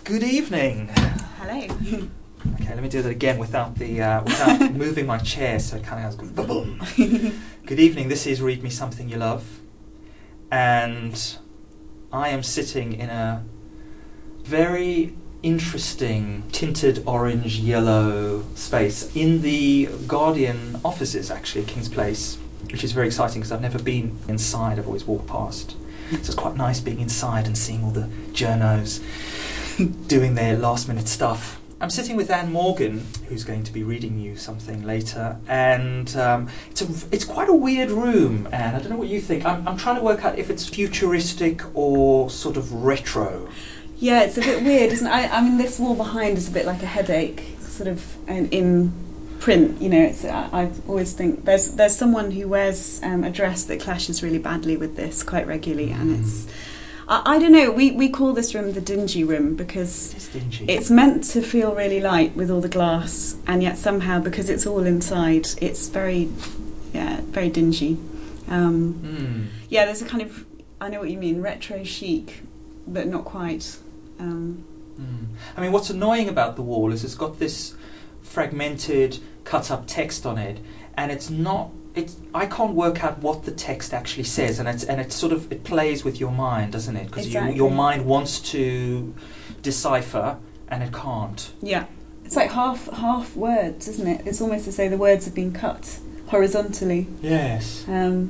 Good evening. Hello. Okay, let me do that again without moving my chair, so it kind of goes boom. Good evening. This is Read Me Something You Love, and I am sitting in a very interesting tinted orange yellow space in the Guardian offices, actually, King's Place, which is very exciting because I've never been inside. I've always walked past. So it's quite nice being inside and seeing all the journos doing their last minute stuff. I'm sitting with Anne Morgan, who's going to be reading you something later, and it's quite a weird room, Anne. I don't know what you think. I'm trying to work out if it's futuristic or sort of retro. Yeah, it's a bit weird, isn't it? I mean, this wall behind is a bit like a headache, sort of in print. You know, I always think there's someone who wears a dress that clashes really badly with this quite regularly, and it's. I don't know, we call this room the dingy room because it's meant to feel really light with all the glass, and yet somehow, because it's all inside, it's very dingy. Yeah, there's a kind of, I know what you mean, retro chic, but not quite. I mean, what's annoying about the wall is it's got this fragmented, cut-up text on it, and I can't work out what the text actually says, and it plays with your mind, doesn't it? Because exactly. Your mind wants to decipher, and it can't. Yeah, it's like half words, isn't it? It's almost as though the words have been cut horizontally. Yes.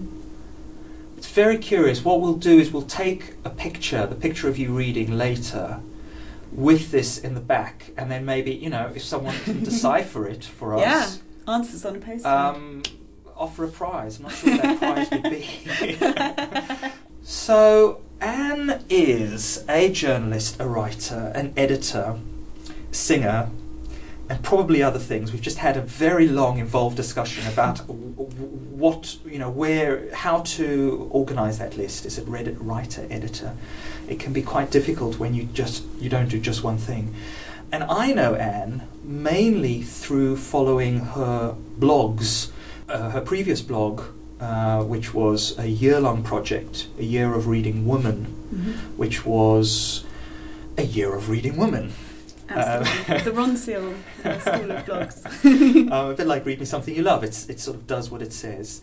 It's very curious. What we'll do is we'll take the picture of you reading later, with this in the back, and then maybe, if someone can decipher it for us. Yeah, answers on a postcard. Offer a prize. I'm not sure what that prize would be. So, Anne is a journalist, a writer, an editor, singer, and probably other things. We've just had a very long, involved discussion about how to organise that list. Is it writer, editor? It can be quite difficult when you don't do just one thing. And I know Anne mainly through following her blogs. Her previous blog, which was a year-long project, A Year of Reading Woman, which was a year of reading women. Absolutely. The Ronseal School of Blogs. A bit like Read Me Something You Love. It sort of does what it says.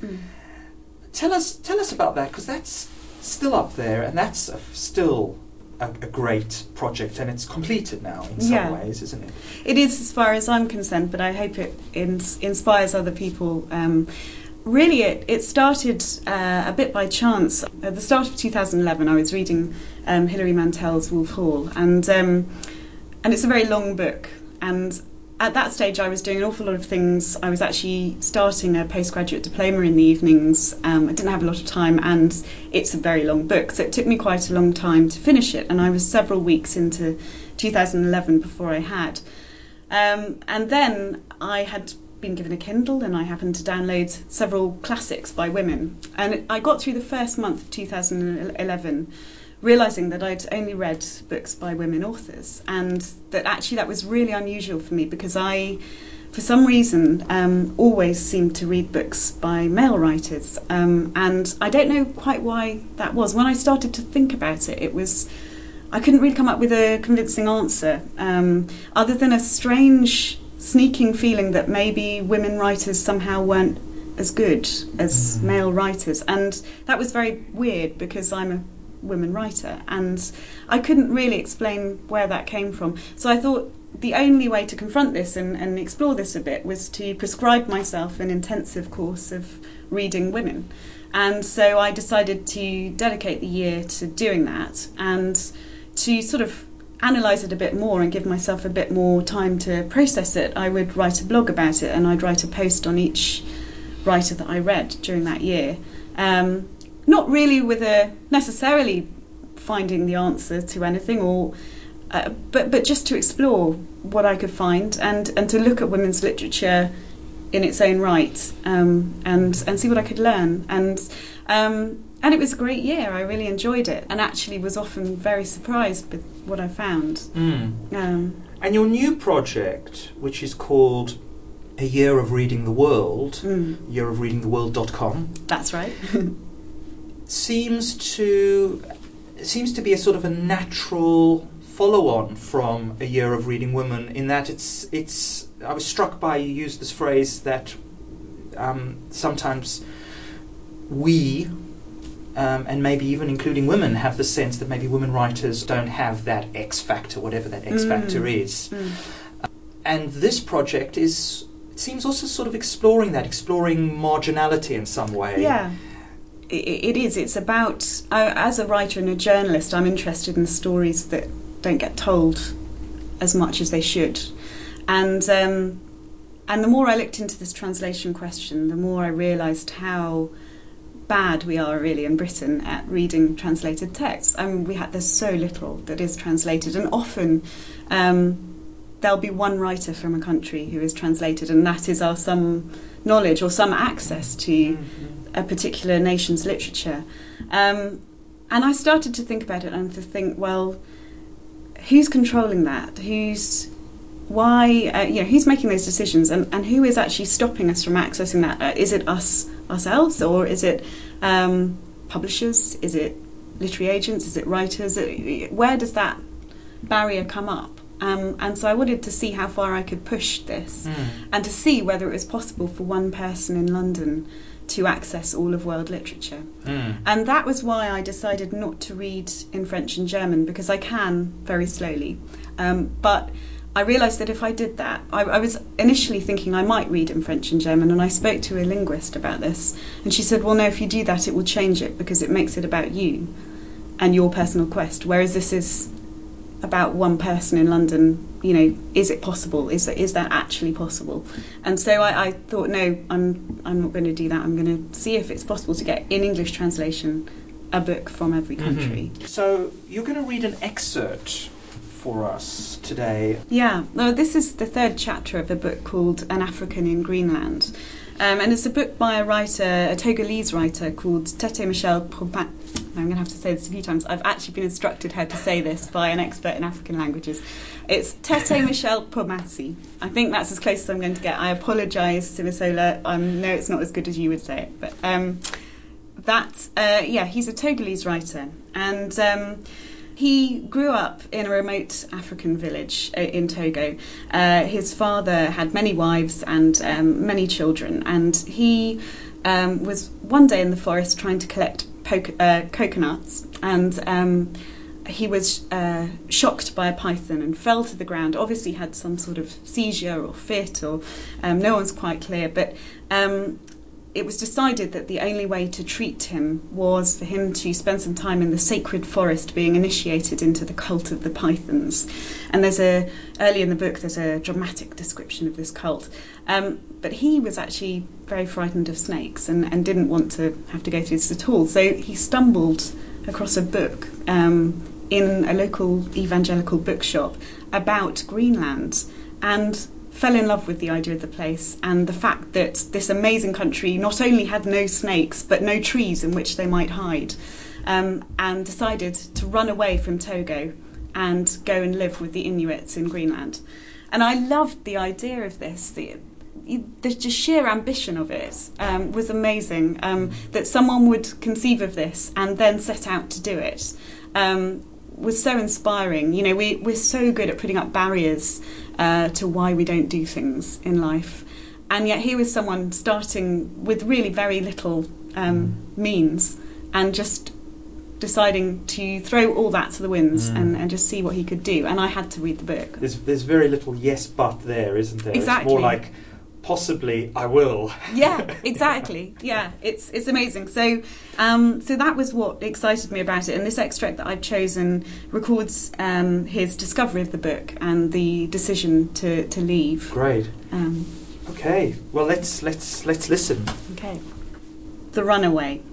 Tell us about that, because that's still up there, and that's still a great project, and it's completed now in some ways, isn't it? It is, as far as I'm concerned, but I hope it inspires other people. Really, it started a bit by chance. At the start of 2011, I was reading Hilary Mantel's Wolf Hall, and it's a very long book, and at that stage I was doing an awful lot of things. I was actually starting a postgraduate diploma in the evenings. I didn't have a lot of time, and it's a very long book, so it took me quite a long time to finish it, and I was several weeks into 2011 before I had. And then I had been given a Kindle, and I happened to download several classics by women. And I got through the first month of 2011 realising that I'd only read books by women authors, and that actually that was really unusual for me, because I, for some reason, always seemed to read books by male writers, and I don't know quite why that was. When I started to think about it, I couldn't really come up with a convincing answer, other than a strange, sneaking feeling that maybe women writers somehow weren't as good as male writers, and that was very weird because I'm a women writer, and I couldn't really explain where that came from. So I thought the only way to confront this and explore this a bit was to prescribe myself an intensive course of reading women. And so I decided to dedicate the year to doing that, and to sort of analyse it a bit more and give myself a bit more time to process it. I would write a blog about it, and I'd write a post on each writer that I read during that year. Not really with necessarily finding the answer to anything, but just to explore what I could find, and to look at women's literature in its own right, and see what I could learn. And it was a great year. I really enjoyed it, and actually was often very surprised with what I found. And your new project, which is called A Year of Reading the World, yearofreadingtheworld.com. That's right. seems to be a sort of a natural follow-on from A Year of Reading Women, in that it's. I was struck by, you used this phrase that sometimes we, and maybe even including women, have the sense that maybe women writers don't have that X factor, whatever that X factor is. And this project is, it seems, also sort of exploring marginality in some way. Yeah, it is. It's about, as a writer and a journalist, I'm interested in stories that don't get told as much as they should. And the more I looked into this translation question, the more I realised how bad we are really in Britain at reading translated texts. I mean, there's so little that is translated, and often there'll be one writer from a country who is translated, and that is our some knowledge or some access to a particular nation's literature. And I started to think about it and to think, well, who's controlling that? Who's making those decisions, and who is actually stopping us from accessing that? Is it us ourselves, or is it publishers? Is it literary agents? Is it writers? Where does that barrier come up? And so I wanted to see how far I could push this, and to see whether it was possible for one person in London to access all of world literature. And that was why I decided not to read in French and German, because I can very slowly. But I realised that if I did that, I was initially thinking I might read in French and German, and I spoke to a linguist about this, and she said, well, no, if you do that, it will change it, because it makes it about you and your personal quest, whereas this is about one person in London. You know, is it possible? Is that actually possible? And so I thought, no, I'm not going to do that. I'm going to see if it's possible to get in English translation a book from every country. So you're going to read an excerpt for us today. Yeah, no, this is the third chapter of a book called An African in Greenland. And it's a book by a Togolese writer called Tete Michelle Pomat. I'm going to have to say this a few times. I've actually been instructed how to say this by an expert in African languages. It's Tete Michelle Pomatsi. I think that's as close as I'm going to get. I apologise, Simisola. No, it's not as good as you would say it. But he's a Togolese writer. And he grew up in a remote African village in Togo. His father had many wives and many children. And he was one day in the forest trying to collect coconuts, and he was shocked by a python and fell to the ground. Obviously had some sort of seizure or fit, or no one's quite clear, but it was decided that the only way to treat him was for him to spend some time in the sacred forest being initiated into the cult of the pythons. And early in the book there's a dramatic description of this cult. But he was actually very frightened of snakes and didn't want to have to go through this at all. So he stumbled across a book in a local evangelical bookshop about Greenland, and fell in love with the idea of the place and the fact that this amazing country not only had no snakes but no trees in which they might hide, and decided to run away from Togo and go and live with the Inuits in Greenland. And I loved the idea of this. The just sheer ambition of it was amazing, that someone would conceive of this and then set out to do it. Was so inspiring. You know, we're so good at putting up barriers to why we don't do things in life, and yet here was someone starting with really very little means and just deciding to throw all that to the winds and just see what he could do. And I had to read the book. There's very little yes but there, isn't there? Exactly. It's more like possibly I will. Yeah, exactly. Yeah, it's amazing. So that was what excited me about it. And this extract that I've chosen records his discovery of the book and the decision to leave. Great. Okay. Well, let's listen. Okay. The Runaway.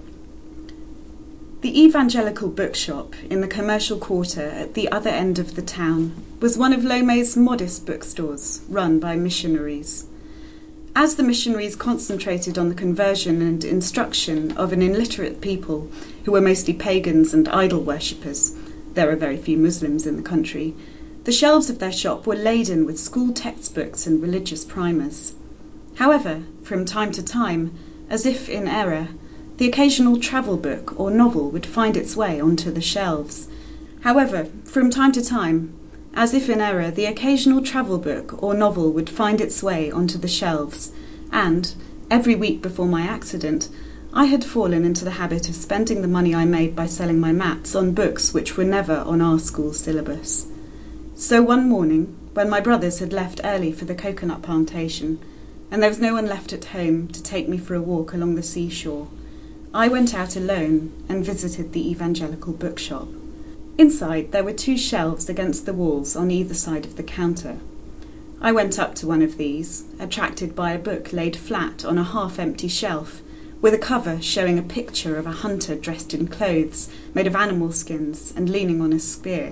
The evangelical bookshop in the commercial quarter at the other end of the town was one of Lomé's modest bookstores run by missionaries. As the missionaries concentrated on the conversion and instruction of an illiterate people who were mostly pagans and idol worshippers — there are very few Muslims in the country — the shelves of their shop were laden with school textbooks and religious primers. However, from time to time, as if in error, the occasional travel book or novel would find its way onto the shelves. However, from time to time, As if in error, the occasional travel book or novel would find its way onto the shelves, and, every week before my accident, I had fallen into the habit of spending the money I made by selling my mats on books which were never on our school syllabus. So one morning, when my brothers had left early for the coconut plantation, and there was no one left at home to take me for a walk along the seashore, I went out alone and visited the evangelical bookshop. Inside there were 2 shelves against the walls on either side of the counter. I went up to one of these, attracted by a book laid flat on a half-empty shelf, with a cover showing a picture of a hunter dressed in clothes made of animal skins and leaning on a spear.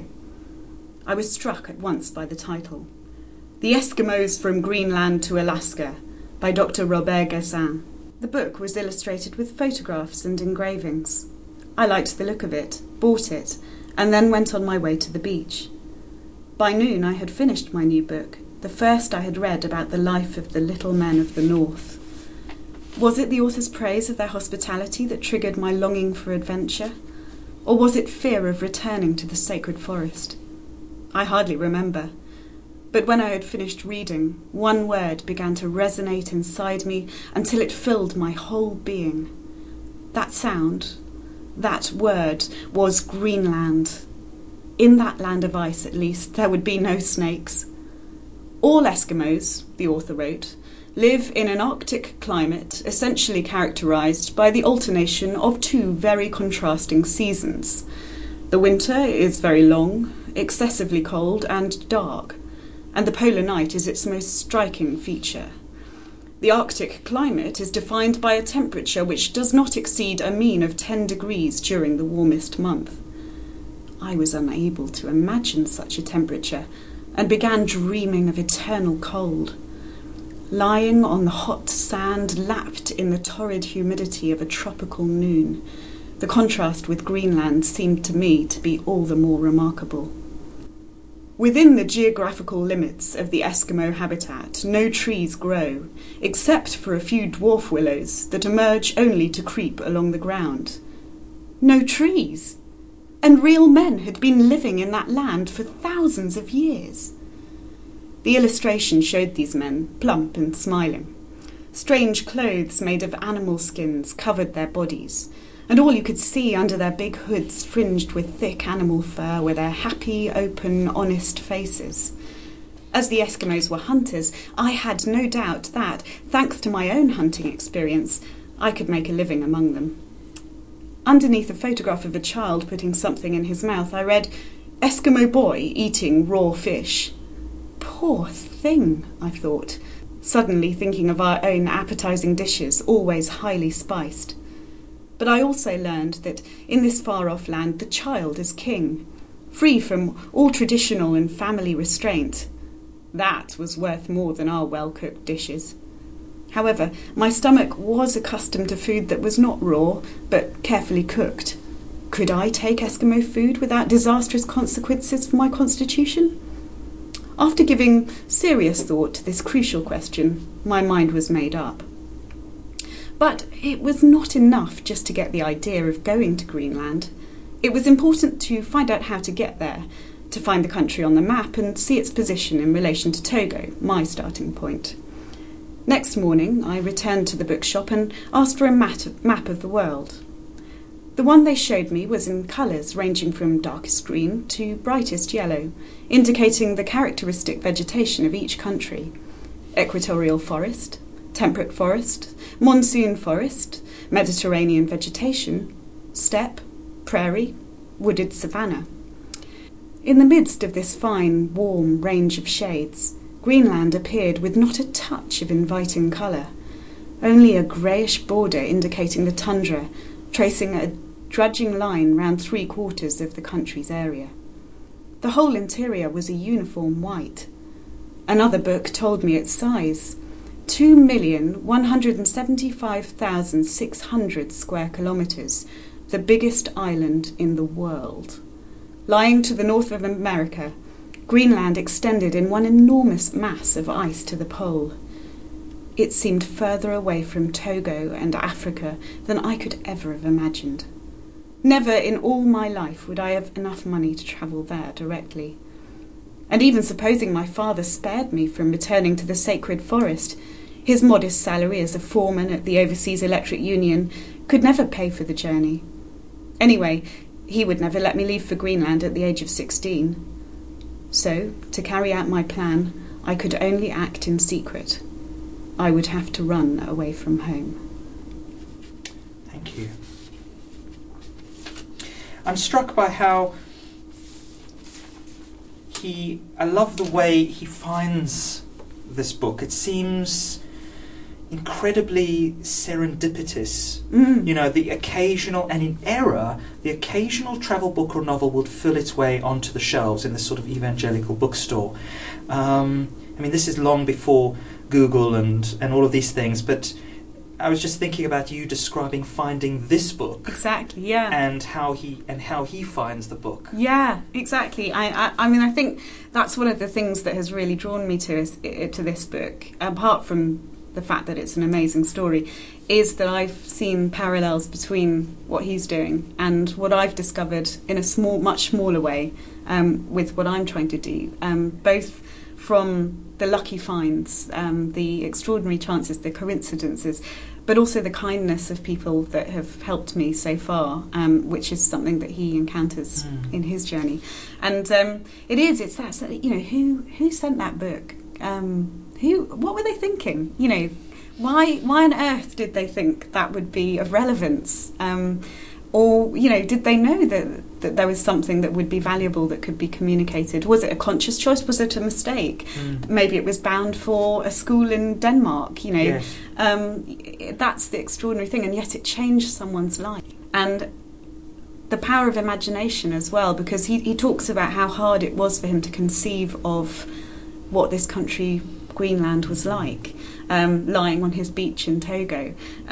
I was struck at once by the title, The Eskimos from Greenland to Alaska, by Dr. Robert Gassin. The book was illustrated with photographs and engravings. I liked the look of it, bought it, and then went on my way to the beach. By noon I had finished my new book, the first I had read about the life of the little men of the North. Was it the author's praise of their hospitality that triggered my longing for adventure? Or was it fear of returning to the sacred forest? I hardly remember. But when I had finished reading, one word began to resonate inside me until it filled my whole being. That sound, that word, was Greenland. In that land of ice, at least, there would be no snakes. All Eskimos, the author wrote, live in an Arctic climate essentially characterised by the alternation of 2 very contrasting seasons. The winter is very long, excessively cold and dark, and the polar night is its most striking feature. The Arctic climate is defined by a temperature which does not exceed a mean of 10 degrees during the warmest month. I was unable to imagine such a temperature and began dreaming of eternal cold. Lying on the hot sand, lapped in the torrid humidity of a tropical noon, the contrast with Greenland seemed to me to be all the more remarkable. Within the geographical limits of the Eskimo habitat, no trees grow, except for a few dwarf willows that emerge only to creep along the ground. No trees! And real men had been living in that land for thousands of years. The illustration showed these men, plump and smiling. Strange clothes made of animal skins covered their bodies, and all you could see under their big hoods fringed with thick animal fur were their happy, open, honest faces. As the Eskimos were hunters, I had no doubt that, thanks to my own hunting experience, I could make a living among them. Underneath a photograph of a child putting something in his mouth, I read, "Eskimo boy eating raw fish." Poor thing, I thought, suddenly thinking of our own appetising dishes, always highly spiced. But I also learned that in this far-off land the child is king, free from all traditional and family restraint. That was worth more than our well-cooked dishes. However, my stomach was accustomed to food that was not raw, but carefully cooked. Could I take Eskimo food without disastrous consequences for my constitution? After giving serious thought to this crucial question, my mind was made up. But it was not enough just to get the idea of going to Greenland. It was important to find out how to get there, to find the country on the map and see its position in relation to Togo, my starting point. Next morning, I returned to the bookshop and asked for a map of the world. The one they showed me was in colours ranging from darkest green to brightest yellow, indicating the characteristic vegetation of each country. Equatorial forest, temperate forest, monsoon forest, Mediterranean vegetation, steppe, prairie, wooded savanna. In the midst of this fine, warm range of shades, Greenland appeared with not a touch of inviting colour, only a greyish border indicating the tundra, tracing a drudging line round 3/4 of the country's area. The whole interior was a uniform white. Another book told me its size, 2,175,600 square kilometres, the biggest island in the world. Lying to the north of America, Greenland extended in one enormous mass of ice to the pole. It seemed further away from Togo and Africa than I could ever have imagined. Never in all my life would I have enough money to travel there directly. And even supposing my father spared me from returning to the sacred forest, his modest salary as a foreman at the Overseas Electric Union could never pay for the journey. Anyway, he would never let me leave for Greenland at the age of 16. So, to carry out my plan, I could only act in secret. I would have to run away from home. Thank you. I'm struck by how I love the way he finds this book. It seems incredibly serendipitous. You know, the occasional, and in error, the occasional travel book or novel would fill its way onto the shelves in this sort of evangelical bookstore. I mean, this is long before Google and all of these things, but I was just thinking about you describing finding this book. Exactly, yeah. And how he finds the book. Yeah, exactly. I mean, I think that's one of the things that has really drawn me to this book, apart from the fact that it's an amazing story, is that I've seen parallels between what he's doing and what I've discovered in a much smaller way with what I'm trying to do, both from the lucky finds, the extraordinary chances, the coincidences, but also the kindness of people that have helped me so far, which is something that he encounters in his journey. And it's that, you know, who sent that book? What were they thinking? You know, why on earth did they think that would be of relevance? Or, you know, did they know that there was something that would be valuable that could be communicated? Was it a conscious choice? Was it a mistake? Maybe it was bound for a school in Denmark, you know. Yes. That's the extraordinary thing, and yet it changed someone's life. And the power of imagination as well, because he talks about how hard it was for him to conceive of what this country, Greenland, was like, lying on his beach in Togo.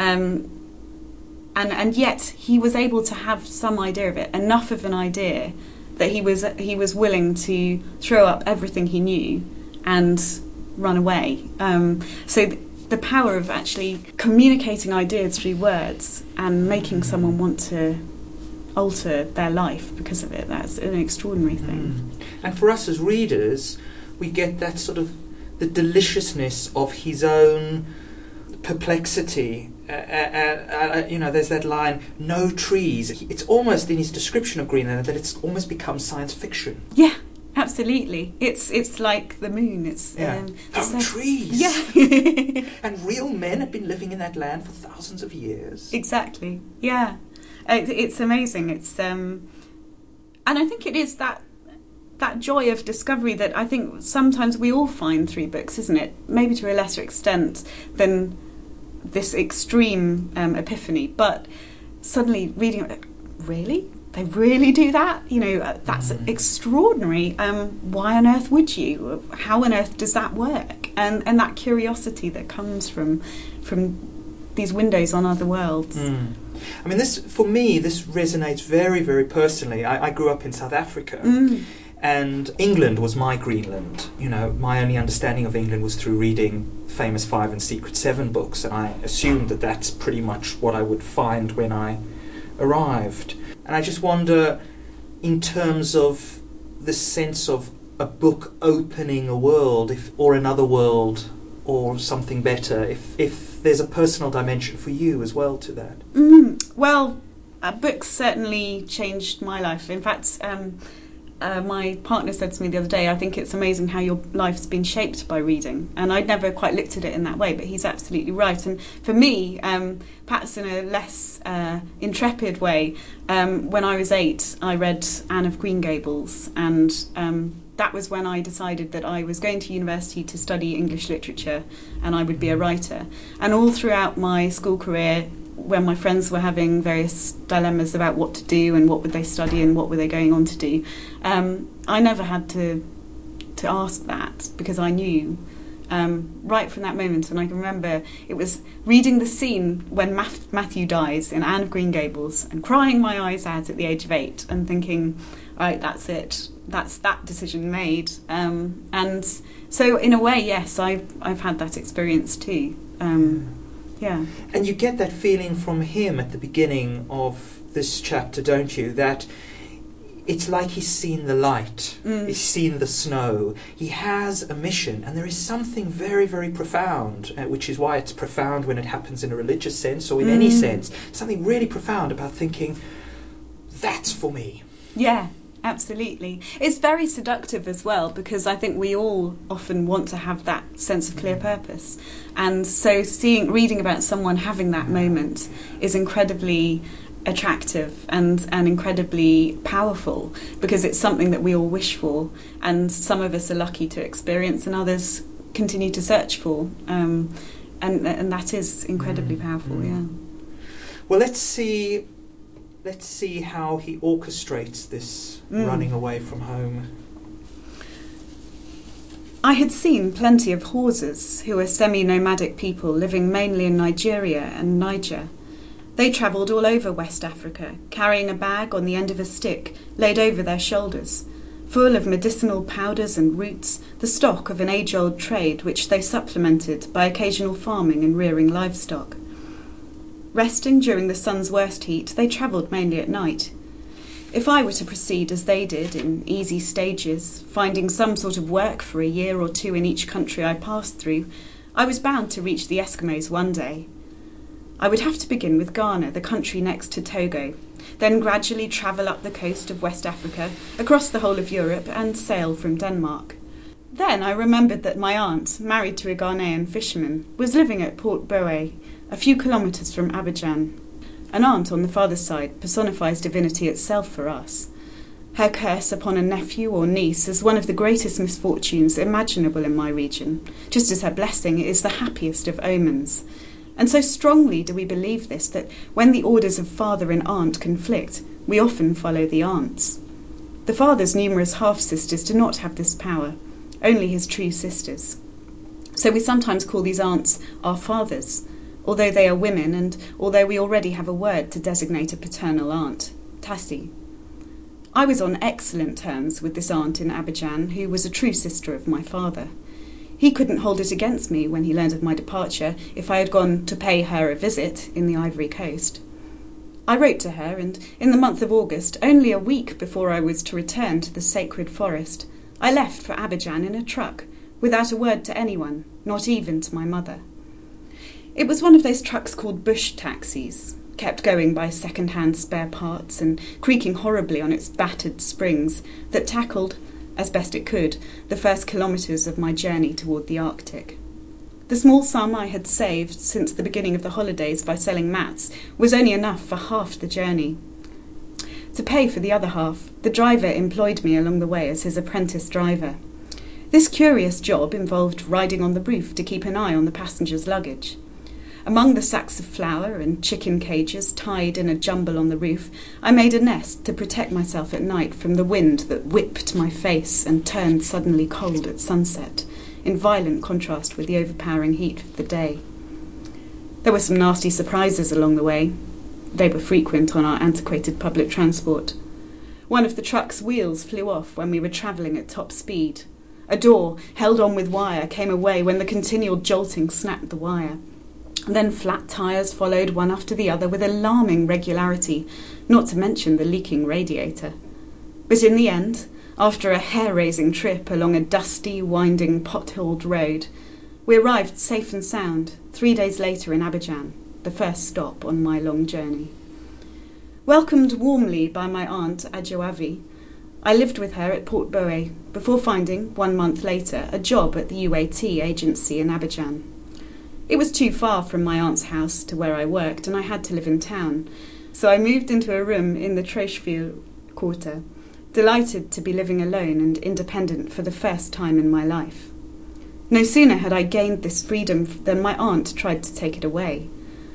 And yet he was able to have some idea of it, enough of an idea that he was willing to throw up everything he knew and run away. So the power of actually communicating ideas through words and making someone want to alter their life because of it, that's an extraordinary thing. And for us as readers, we get that sort of the deliciousness of his own perplexity. You know, there's that line, no trees. It's almost in his description of Greenland that it's almost become science fiction. Yeah, absolutely. It's like the moon. It's no trees. Yeah. And real men have been living in that land for thousands of years. Exactly. Yeah, it's amazing. It's and I think it is that joy of discovery that I think sometimes we all find through books, isn't it? Maybe to a lesser extent than this extreme epiphany, but suddenly reading it, really? They really do that? You know, that's extraordinary. Why on earth would you? How on earth does that work? And that curiosity that comes from these windows on other worlds. I mean, for me, this resonates very, very personally. I grew up in South Africa. And England was my Greenland. You know, my only understanding of England was through reading Famous Five and Secret Seven books, and I assumed that that's pretty much what I would find when I arrived. And I just wonder, in terms of the sense of a book opening a world, or another world, or something better, if there's a personal dimension for you as well to that. Well, books certainly changed my life. In fact, my partner said to me the other day, I think it's amazing how your life's been shaped by reading. And I'd never quite looked at it in that way, but he's absolutely right. And for me, perhaps in a less intrepid way, when I was 8, I read Anne of Green Gables, and that was when I decided that I was going to university to study English literature and I would be a writer. And all throughout my school career, when my friends were having various dilemmas about what to do and what would they study and what were they going on to do, I never had to ask that, because I knew right from that moment. And I can remember it was reading the scene when Matthew dies in Anne of Green Gables and crying my eyes out at the age of 8 and thinking, right, that's it, that's that decision made. And so in a way, yes, I've had that experience too. Yeah. And you get that feeling from him at the beginning of this chapter, don't you? That it's like he's seen the light, he's seen the snow. He has a mission, and there is something very, very profound, which is why it's profound when it happens in a religious sense or in any sense. Something really profound about thinking, that's for me. Yeah, absolutely. It's very seductive as well, because I think we all often want to have that sense of clear purpose. And so reading about someone having that moment is incredibly attractive and incredibly powerful, because it's something that we all wish for, and some of us are lucky to experience and others continue to search for, and that is incredibly powerful. Yeah. Well, let's see how he orchestrates this running away from home. I had seen plenty of Hausas, who are semi-nomadic people living mainly in Nigeria and Niger. They travelled all over West Africa, carrying a bag on the end of a stick laid over their shoulders, full of medicinal powders and roots, the stock of an age-old trade which they supplemented by occasional farming and rearing livestock. Resting during the sun's worst heat, they travelled mainly at night. If I were to proceed as they did, in easy stages, finding some sort of work for a year or two in each country I passed through, I was bound to reach the Eskimos one day. I would have to begin with Ghana, the country next to Togo, then gradually travel up the coast of West Africa, across the whole of Europe, and sail from Denmark. Then I remembered that my aunt, married to a Ghanaian fisherman, was living at Port Boe, a few kilometres from Abidjan. An aunt on the father's side personifies divinity itself for us. Her curse upon a nephew or niece is one of the greatest misfortunes imaginable in my region, just as her blessing is the happiest of omens. And so strongly do we believe this that when the orders of father and aunt conflict, we often follow the aunts. The father's numerous half-sisters do not have this power, only his true sisters. So we sometimes call these aunts our fathers, although they are women and although we already have a word to designate a paternal aunt, Tassi. I was on excellent terms with this aunt in Abidjan, who was a true sister of my father. He couldn't hold it against me when he learned of my departure if I had gone to pay her a visit in the Ivory Coast. I wrote to her, and in the month of August, only a week before I was to return to the sacred forest, I left for Abidjan in a truck, without a word to anyone, not even to my mother. It was one of those trucks called bush taxis, kept going by second-hand spare parts and creaking horribly on its battered springs, that tackled, as best it could, the first kilometres of my journey toward the Arctic. The small sum I had saved since the beginning of the holidays by selling mats was only enough for half the journey. To pay for the other half, the driver employed me along the way as his apprentice driver. This curious job involved riding on the roof to keep an eye on the passengers' luggage. Among the sacks of flour and chicken cages tied in a jumble on the roof, I made a nest to protect myself at night from the wind that whipped my face and turned suddenly cold at sunset, in violent contrast with the overpowering heat of the day. There were some nasty surprises along the way. They were frequent on our antiquated public transport. One of the truck's wheels flew off when we were travelling at top speed. A door, held on with wire, came away when the continual jolting snapped the wire. Then flat tyres followed one after the other with alarming regularity, not to mention the leaking radiator. But in the end, after a hair-raising trip along a dusty, winding, potholed road, we arrived safe and sound 3 days later in Abidjan, the first stop on my long journey. Welcomed warmly by my aunt Adjoavi, I lived with her at Port Boe before finding, 1 month later, a job at the UAT agency in Abidjan. It was too far from my aunt's house to where I worked, and I had to live in town, so I moved into a room in the Trècheville quarter, delighted to be living alone and independent for the first time in my life. No sooner had I gained this freedom than my aunt tried to take it away.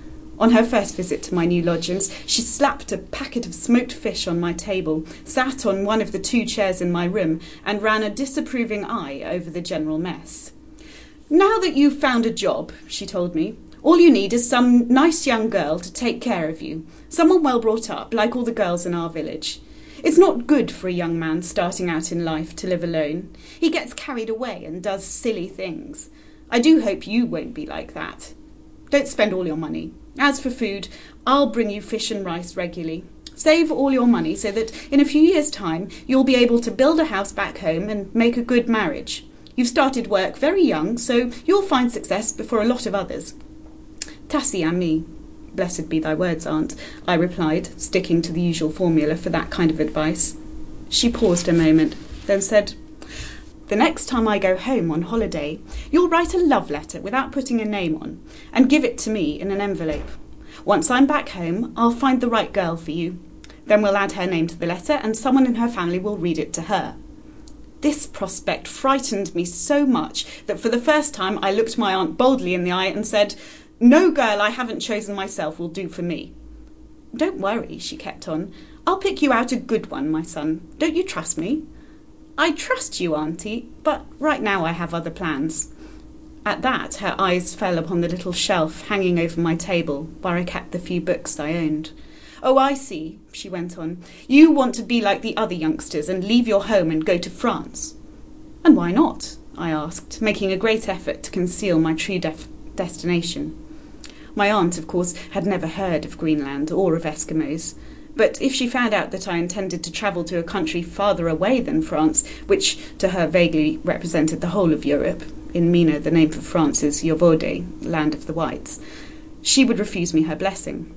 On her first visit to my new lodgings, she slapped a packet of smoked fish on my table, sat on one of the 2 chairs in my room, and ran a disapproving eye over the general mess. "Now that you've found a job," she told me, "all you need is some nice young girl to take care of you, someone well brought up, like all the girls in our village. It's not good for a young man starting out in life to live alone. He gets carried away and does silly things. I do hope you won't be like that. Don't spend all your money. As for food, I'll bring you fish and rice regularly. Save all your money so that in a few years' time you'll be able to build a house back home and make a good marriage. You've started work very young, so you'll find success before a lot of others. Tassi ami, blessed be thy words, aunt, I replied, sticking to the usual formula for that kind of advice. She paused a moment, then said, the next time I go home on holiday, you'll write a love letter without putting a name on, and give it to me in an envelope. Once I'm back home, I'll find the right girl for you. Then we'll add her name to the letter, and someone in her family will read it to her. This prospect frightened me so much that for the first time I looked my aunt boldly in the eye and said, no girl I haven't chosen myself will do for me. Don't worry, she kept on. I'll pick you out a good one, my son. Don't you trust me? I trust you, auntie, but right now I have other plans. At that, her eyes fell upon the little shelf hanging over my table, where I kept the few books I owned. Oh, I see, she went on. You want to be like the other youngsters and leave your home and go to France. And why not? I asked, making a great effort to conceal my true destination. My aunt, of course, had never heard of Greenland or of Eskimos. But if she found out that I intended to travel to a country farther away than France, which to her vaguely represented the whole of Europe, in Mina the name for France is Jovode, land of the whites, she would refuse me her blessing.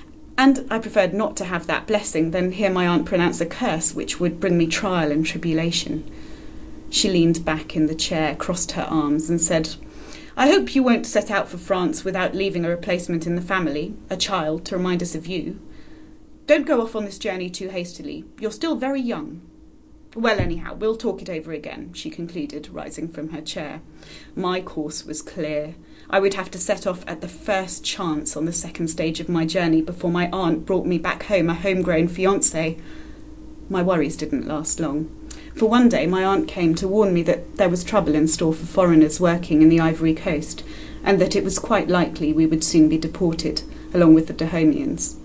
And I preferred not to have that blessing than hear my aunt pronounce a curse which would bring me trial and tribulation. She leaned back in the chair, crossed her arms, and said, I hope you won't set out for France without leaving a replacement in the family, a child, to remind us of you. Don't go off on this journey too hastily. You're still very young. Well, anyhow, we'll talk it over again, she concluded, rising from her chair. My course was clear. I would have to set off at the first chance on the second stage of my journey before my aunt brought me back home a homegrown fiancé. My worries didn't last long. For one day my aunt came to warn me that there was trouble in store for foreigners working in the Ivory Coast, and that it was quite likely we would soon be deported, along with the Dahomians.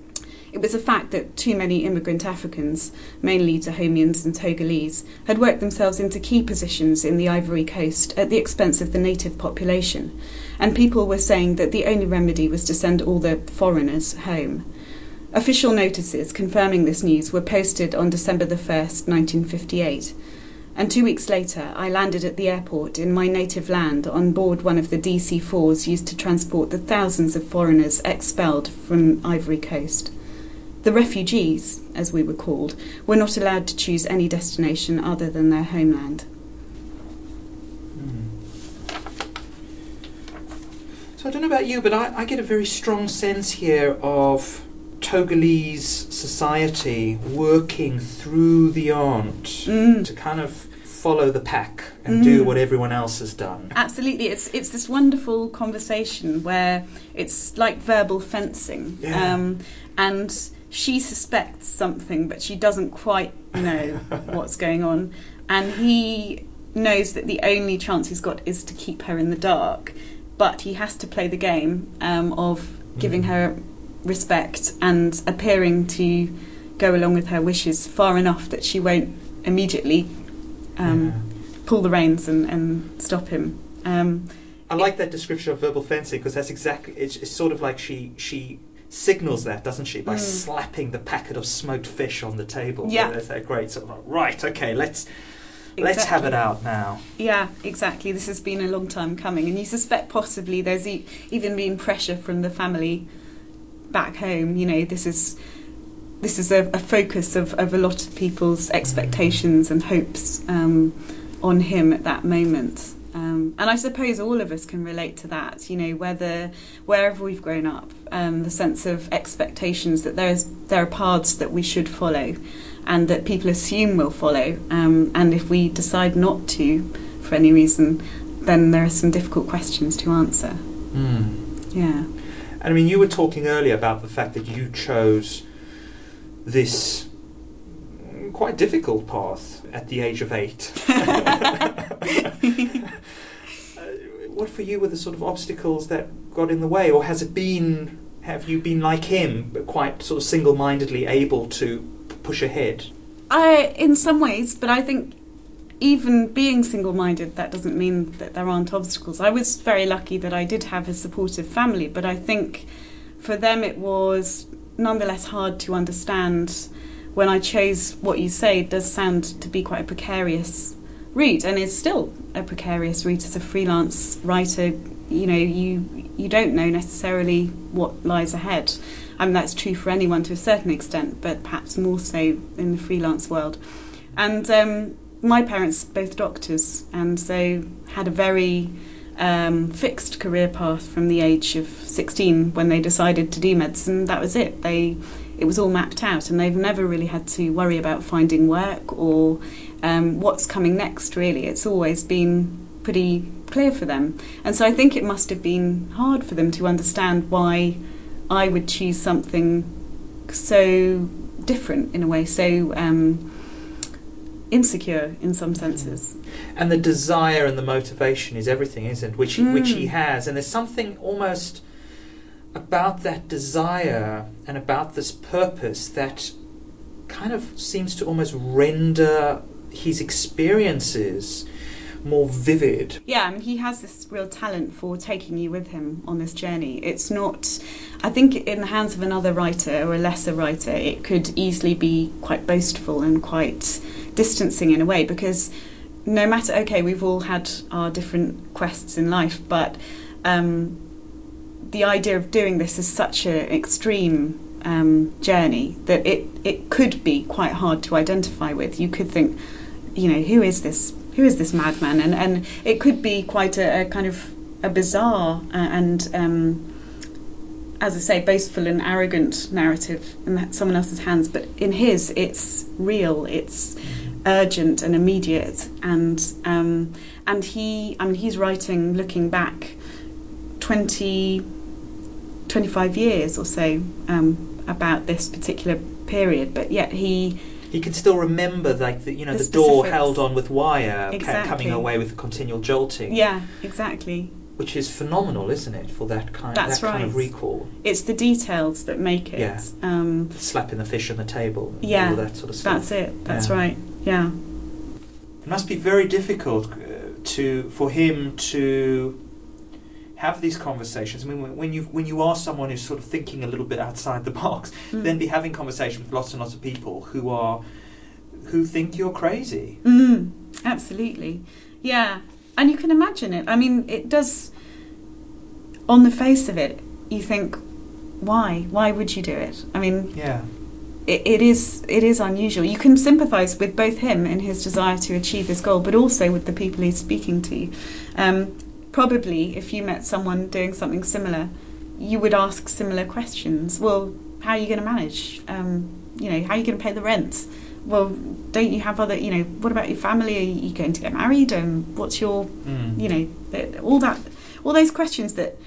It was a fact that too many immigrant Africans, mainly Dahomians and Togolese, had worked themselves into key positions in the Ivory Coast at the expense of the native population, and people were saying that the only remedy was to send all the foreigners home. Official notices confirming this news were posted on December the 1st, 1958, and 2 weeks later I landed at the airport in my native land on board one of the DC-4s used to transport the thousands of foreigners expelled from Ivory Coast. The refugees, as we were called, were not allowed to choose any destination other than their homeland. So I don't know about you, but I get a very strong sense here of Togolese society working through the aunt to kind of follow the pack and do what everyone else has done. Absolutely. It's this wonderful conversation where it's like verbal fencing. Yeah. And she suspects something, but she doesn't quite know what's going on. And he knows that the only chance he's got is to keep her in the dark. But he has to play the game of giving her respect and appearing to go along with her wishes far enough that she won't immediately pull the reins and stop him. I like that description of verbal fencing, because that's exactly, it's sort of like she signals that, doesn't she, by slapping the packet of smoked fish on the table. Yeah. That's that great sort of like, right, okay, let's have it out now. Yeah, exactly. This has been a long time coming, and you suspect possibly there's even been pressure from the family back home. You know, this is a focus of a lot of people's expectations and hopes on him at that moment. And I suppose all of us can relate to that, you know, wherever we've grown up, the sense of expectations that there are paths that we should follow and that people assume we'll follow. And if we decide not to, for any reason, then there are some difficult questions to answer. Yeah. And I mean, you were talking earlier about the fact that you chose this quite difficult path at the age of 8. What for you were the sort of obstacles that got in the way, or have you been like him, but quite sort of single-mindedly able to push ahead? In some ways, but I think even being single-minded, that doesn't mean that there aren't obstacles. I was very lucky that I did have a supportive family, but I think for them it was nonetheless hard to understand when I chose what you say. It does sound to be quite a precarious route, and is still a precarious route as a freelance writer. You know, you don't know necessarily what lies ahead. I mean, that's true for anyone to a certain extent, but perhaps more so in the freelance world. And my parents, both doctors, and so had a very fixed career path from the age of 16 when they decided to do medicine. That was it. It was all mapped out, and they've never really had to worry about finding work or what's coming next, really. It's always been pretty clear for them. And so I think it must have been hard for them to understand why I would choose something so different in a way, so insecure in some senses. And the desire and the motivation is everything, isn't it? Which he has. And there's something almost about that desire and about this purpose that kind of seems to almost render his experiences more vivid. Yeah, and he has this real talent for taking you with him on this journey. It's not, I think in the hands of another writer or a lesser writer, it could easily be quite boastful and quite distancing in a way, because no matter, okay, we've all had our different quests in life, but the idea of doing this is such an extreme journey that it could be quite hard to identify with. You could think, you know, who is this madman? And it could be quite a kind of a bizarre and as I say, boastful and arrogant narrative in someone else's hands, but in his, it's real, it's urgent and immediate, and he's writing, looking back 25 years or so about this particular period, but yet he can still remember, like, the specifics. door held on with wire, Exactly. coming away with continual jolting. Yeah, exactly. Which is phenomenal, isn't it, for that kind of recall? It's the details that make it. Yeah. Slapping the fish on the table. And all that sort of stuff. That's it. That's right. Yeah. It must be very difficult for him to have these conversations. I mean, when you are someone who's sort of thinking a little bit outside the box, then be having conversations with lots and lots of people who think you're crazy. Absolutely. Yeah. And you can imagine it. I mean, it does, on the face of it, you think, why? Why would you do it? I mean, yeah. It is unusual. You can sympathise with both him in his desire to achieve his goal, but also with the people he's speaking to. Probably, if you met someone doing something similar, you would ask similar questions. Well, how are you going to manage? How are you going to pay the rent? Well, don't you have other, what about your family? Are you going to get married? What's your, all those questions that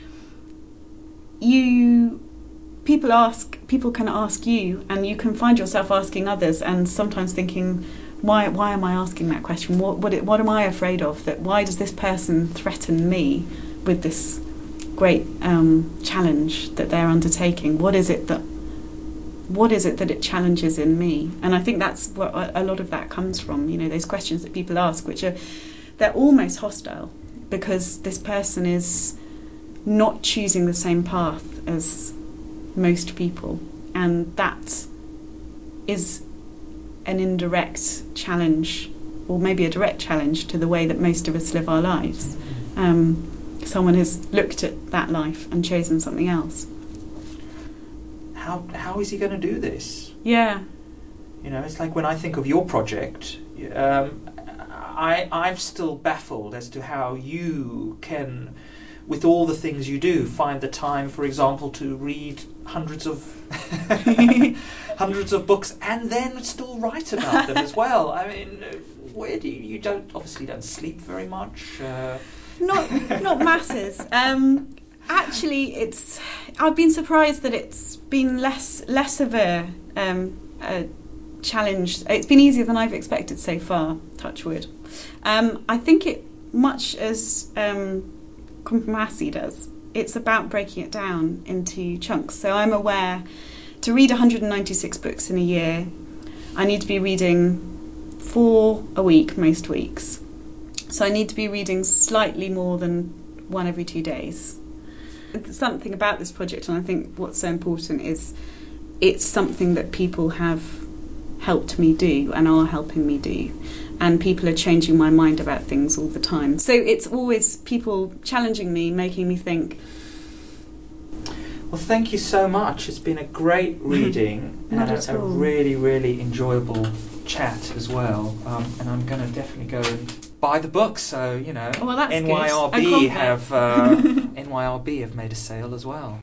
people can ask you, and you can find yourself asking others, and sometimes thinking, why am I asking that question? What am I afraid of? Why does this person threaten me with this great challenge that they're undertaking? What is it that it challenges in me? And I think that's what a lot of that comes from. Those questions that people ask, they're almost hostile, because this person is not choosing the same path as most people, and that is an indirect challenge, or maybe a direct challenge, to the way that most of us live our lives. Someone has looked at that life and chosen something else. How is he going to do this? Yeah. It's like when I think of your project, I'm still baffled as to how you can, with all the things you do, find the time, for example, to read hundreds of books and then still write about them as well. I mean, where do you don't sleep very much? Not masses. Actually, I've been surprised that it's been less of a challenge. It's been easier than I've expected so far, touch wood. I think it, much as Compassi does, it's about breaking it down into chunks. So I'm aware to read 196 books in a year, I need to be reading 4 a week most weeks. So I need to be reading slightly more than 1 every 2 days. There's something about this project, and I think what's so important is it's something that people have helped me do and are helping me do. And people are changing my mind about things all the time. So it's always people challenging me, making me think. Well, thank you so much. It's been a great reading and a really, really enjoyable chat as well. And I'm going to definitely go and buy the book. So, you know, well, that's NYRB good. have NYRB have made a sale as well.